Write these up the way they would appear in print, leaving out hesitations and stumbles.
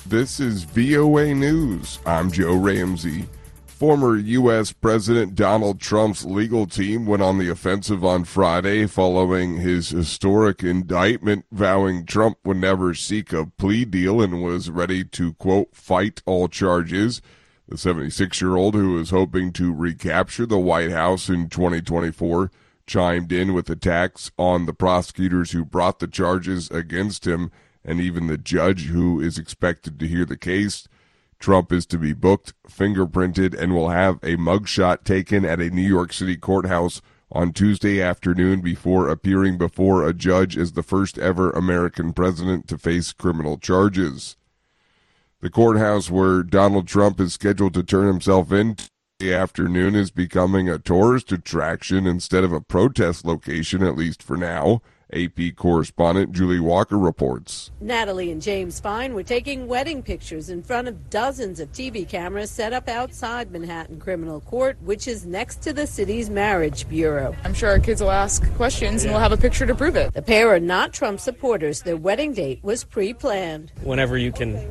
This is VOA News. I'm Joe Ramsey. Former U.S. President Donald Trump's legal team went on the offensive on Friday following his historic indictment, vowing Trump would never seek a plea deal and was ready to, quote, fight all charges. The 76-year-old, who is hoping to recapture the White House in 2024, chimed in with attacks on the prosecutors who brought the charges against him and even the judge who is expected to hear the case. Trump is to be booked, fingerprinted, and will have a mugshot taken at a New York City courthouse on Tuesday afternoon before appearing before a judge as the first ever American president to face criminal charges. The courthouse where Donald Trump is scheduled to turn himself in Tuesday afternoon is becoming a tourist attraction instead of a protest location, at least for now. AP correspondent Julie Walker reports. Natalie and James Fine were taking wedding pictures in front of dozens of TV cameras set up outside Manhattan Criminal Court, which is next to the city's marriage bureau. I'm sure our kids will ask questions and we'll have a picture to prove it. The pair are not Trump supporters. Their wedding date was pre-planned. Whenever you can,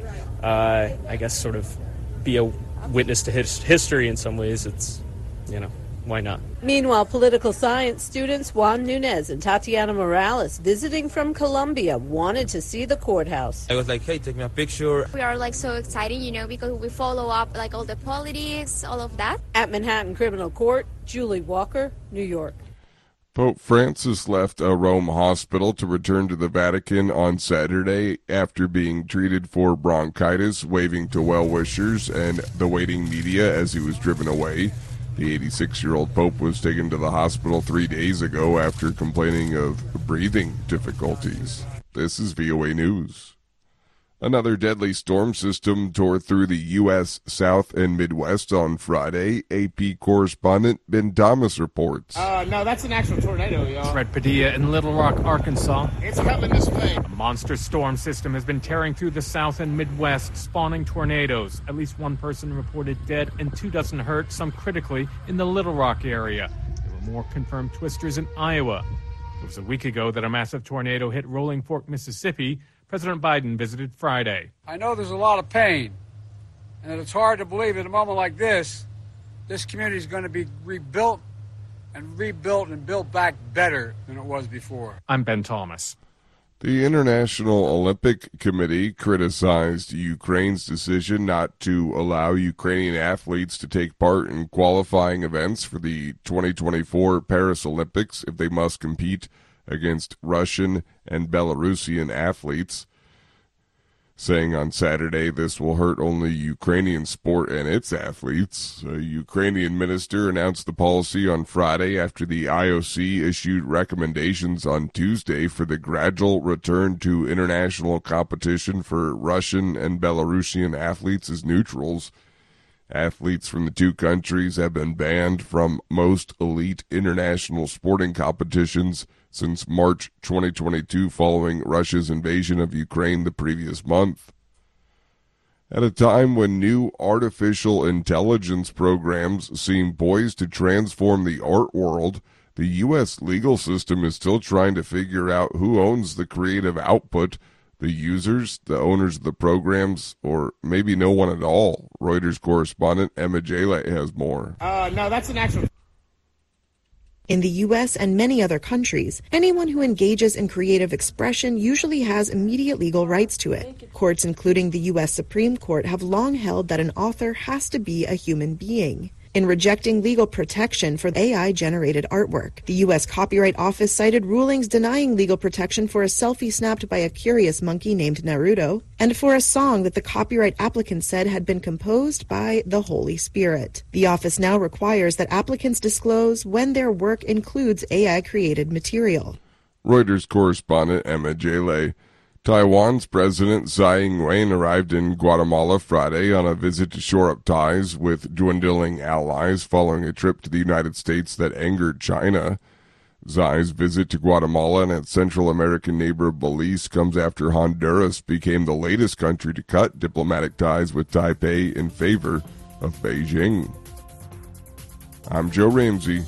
I guess, sort of be a witness to history in some ways, it's, why not? Meanwhile, political science students Juan Nunez and Tatiana Morales, visiting from Colombia, wanted to see the courthouse. I was like, hey, take me a picture. We are so excited, because we follow up all the politics, all of that. At Manhattan Criminal Court, Julie Walker, New York. Pope Francis left a Rome hospital to return to the Vatican on Saturday after being treated for bronchitis, waving to well-wishers and the waiting media as he was driven away. The 86-year-old Pope was taken to the hospital 3 days ago after complaining of breathing difficulties. This is VOA News. Another deadly storm system tore through the U.S. South and Midwest on Friday. AP correspondent Ben Thomas reports. No, that's an actual tornado, y'all. Fred Padilla in Little Rock, Arkansas. It's coming this way. A monster storm system has been tearing through the South and Midwest, spawning tornadoes. At least one person reported dead and 24 hurt, some critically, in the Little Rock area. There were more confirmed twisters in Iowa. It was a week ago that a massive tornado hit Rolling Fork, Mississippi. President Biden visited Friday. I know there's a lot of pain, and that it's hard to believe at a moment like this community is going to be rebuilt and built back better than it was before. I'm Ben Thomas. The International Olympic Committee criticized Ukraine's decision not to allow Ukrainian athletes to take part in qualifying events for the 2024 Paris Olympics if they must compete against Russian and Belarusian athletes, saying on Saturday this will hurt only Ukrainian sport and its athletes. A Ukrainian minister announced the policy on Friday after the IOC issued recommendations on Tuesday for the gradual return to international competition for Russian and Belarusian athletes as neutrals. Athletes from the two countries have been banned from most elite international sporting competitions since March 2022 following Russia's invasion of Ukraine the previous month. At a time when new artificial intelligence programs seem poised to transform the art world, the U.S. legal system is still trying to figure out who owns the creative output, the users, the owners of the programs, or maybe no one at all. Reuters correspondent Emma Jayla has more. No, that's an actual... In the U.S. and many other countries, anyone who engages in creative expression usually has immediate legal rights to it. Courts, including the U.S. Supreme Court, have long held that an author has to be a human being. In rejecting legal protection for AI-generated artwork, the U.S. Copyright Office cited rulings denying legal protection for a selfie snapped by a curious monkey named Naruto, and for a song that the copyright applicant said had been composed by the Holy Spirit. The office now requires that applicants disclose when their work includes AI-created material. Reuters correspondent Emma Jayla. Taiwan's President Tsai Ing-wen arrived in Guatemala Friday on a visit to shore up ties with dwindling allies following a trip to the United States that angered China. Tsai's visit to Guatemala and its Central American neighbor Belize comes after Honduras became the latest country to cut diplomatic ties with Taipei in favor of Beijing. I'm Joe Ramsey.